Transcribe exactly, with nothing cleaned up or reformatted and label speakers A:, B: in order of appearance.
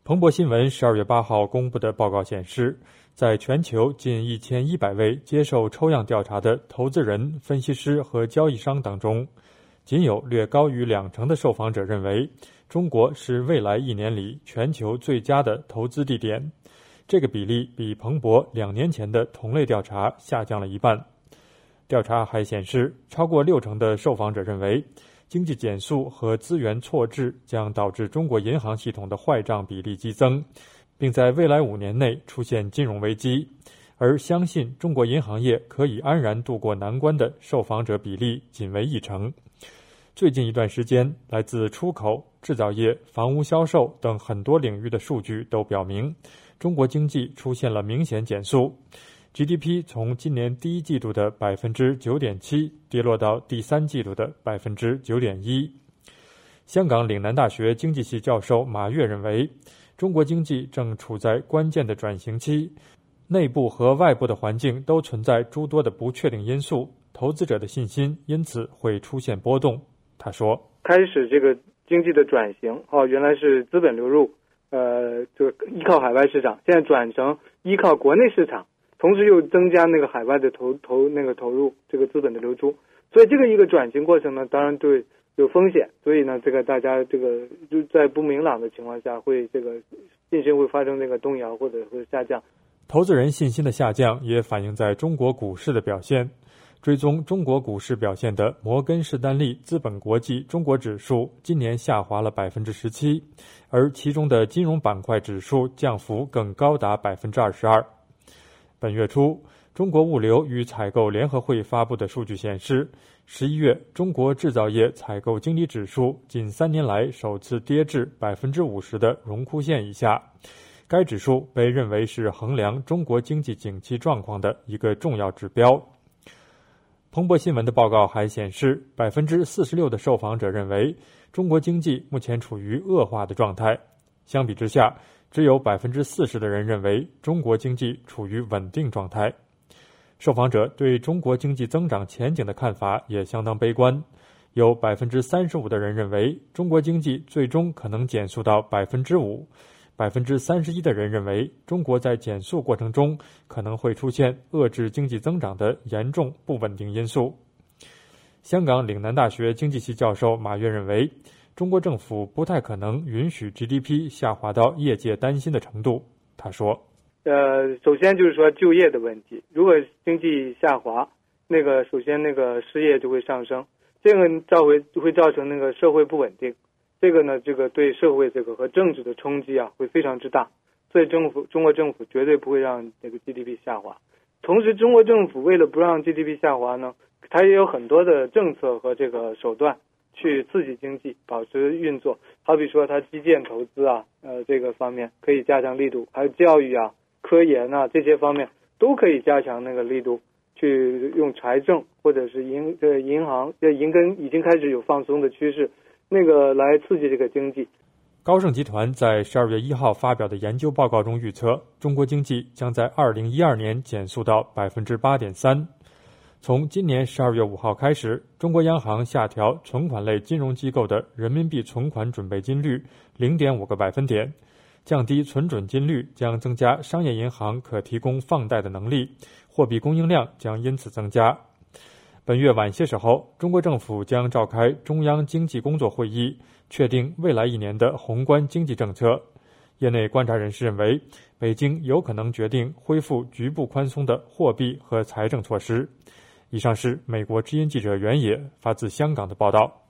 A: 彭博新闻十二月八号公布的报告显示，在全球近一千一百位接受抽样调查的投资人、分析师和交易商当中，仅有略高于两成的受访者认为中国是未来一年里全球最佳的投资地点。这个比例比彭博两年前的同类调查下降了一半。调查还显示，超过六成的受访者认为经济减速和资源错置将导致中国银行系统的坏账比例激增，并在未来五年内出现金融危机，而相信中国银行业可以安然度过难关的受访者比例仅为一成。最近一段时间，来自出口、制造业、房屋销售等很多领域的数据都表明，中国经济出现了明显减速。G D P 从今年第一季度的 百分之九点七 跌落到第三季度的 百分之九点一。香港岭南大学经济系教授马跃认为，中国经济正处在关键的转型期，内部和外部的环境都存在诸多的不确定因素，投资者的信心因此会出现波动。他说，
B: 开始这个经济的转型，哦，原来是资本流入，呃，就依靠海外市场，现在转成依靠国内市场，同时又增加那个海外的投投那个投入，这个资本的流出，所以这个一个转型过程呢，当然对有风险，所以呢，这个大家这个就在不明朗的情况下，会这个信心会发生这个动摇或者会下降。
A: 投资人信心的下降也反映在中国股市的表现。追踪中国股市表现的摩根士丹利资本国际中国指数今年下滑了 百分之十七， 而其中的金融板块指数降幅更高达 百分之二十二。本月初，中国物流与采购联合会发布的数据显示，十一月中国制造业采购经理指数近三年来首次跌至 百分之五十 的荣枯线以下。该指数被认为是衡量中国经济景气状况的一个重要指标。彭博新闻的报告还显示， 百分之四十六 的受访者认为中国经济目前处于恶化的状态。相比之下，只有 百分之四十 的人认为中国经济处于稳定状态。受访者对中国经济增长前景的看法也相当悲观，有 百分之三十五 的人认为中国经济最终可能减速到 百分之五，百分之三十一 的人认为中国在减速过程中可能会出现遏制经济增长的严重不稳定因素。香港岭南大学经济系教授马跃认为，中国政府不太可能允许 G D P 下滑到业界担心的程度。他说，
B: 呃，首先就是说就业的问题，如果经济下滑，那个首先那个失业就会上升，这个造会会造成那个社会不稳定。这个呢，这个对社会这个和政治的冲击啊，会非常之大，所以政府中国政府绝对不会让这个 G D P 下滑。同时，中国政府为了不让 G D P 下滑呢，它也有很多的政策和这个手段去刺激经济，保持运作。好比说，它基建投资啊，呃，这个方面可以加强力度，还有教育啊、科研啊这些方面都可以加强那个力度，去用财政或者是银呃银行这银根已经开始有放松的趋势。那个来刺激这个经济。
A: 高盛集团在十二月一号发表的研究报告中预测，中国经济将在二零一二年减速到 百分之八点三。从今年十二月五号开始，中国央行下调存款类金融机构的人民币存款准备金率 零点五个百分点，降低存准金率将增加商业银行可提供放贷的能力，货币供应量将因此增加。本月晚些时候，中国政府将召开中央经济工作会议，确定未来一年的宏观经济政策。业内观察人士认为，北京有可能决定恢复局部宽松的货币和财政措施。以上是美国之音记者袁野发自香港的报道。